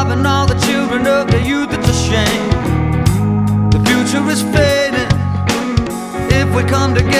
robbing all the children of the youth. It's a shame. The future is fading if we come together.